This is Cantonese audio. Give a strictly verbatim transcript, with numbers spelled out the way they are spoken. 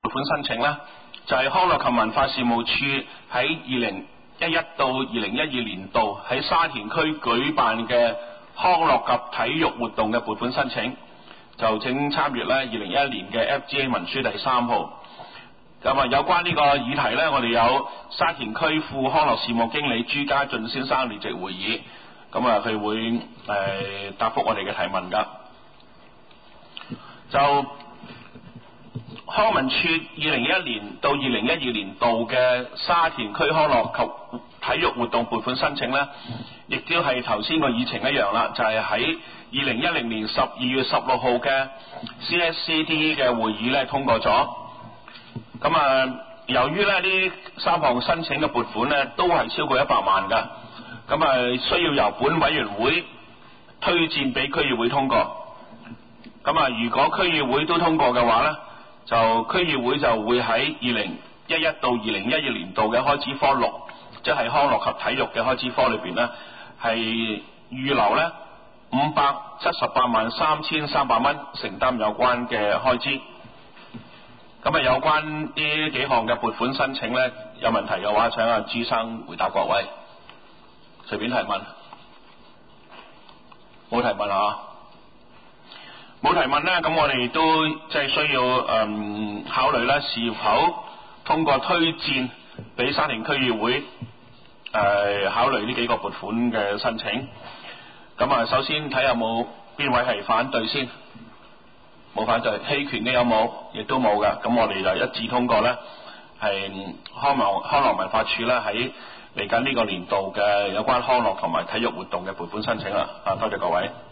撥款申請呢，就係、是、康樂及文化事務處喺二零一一到二零一二年度喺沙田區舉辦嘅康樂及體育活動嘅撥款申請，就請參閱咧二零一一年嘅 F G A 文書第三號。咁啊，有關呢個議題呢，我哋有沙田區副康樂事務經理朱家俊先生列席會議，咁啊佢會誒、呃、答覆我哋嘅提問㗎。就康文署二零一一年到二零一二年度嘅沙田區康樂及體育活動撥款申請呢，亦都係頭先個議程一樣啦，就係喺二零一零年十二月十六號嘅 C S C D 嘅會議呢通過咗。咁啊，由於咧呢三項申請嘅撥款呢都係超過一百萬㗎，咁啊需要由本委員會推薦俾區議會通過。咁啊，如果區議會都通過嘅話呢，就區議會就會喺二零一一到二零一二年度嘅開支科六，即係康樂及體育嘅開支科裏邊呢，係預留呢五百七十八萬三千三百蚊承擔有關嘅開支。咁啊，有關呢幾項嘅撥款申請呢，有問題嘅話，請阿朱生回答各位。隨便提問，冇提問啊？冇提問呢，咁我哋都即係需要誒、嗯、考慮咧，是否通過推薦俾沙田區議會誒、呃、考慮呢幾個撥款嘅申請。咁啊，首先睇下有冇邊位係反對先。冇反對，棄權嘅有冇？亦都冇㗎。咁我哋就一致通過呢，係康樂康樂文化處呢喺嚟緊呢個年度嘅有關康樂同埋體育活動嘅撥款申請啦。啊，多謝各位。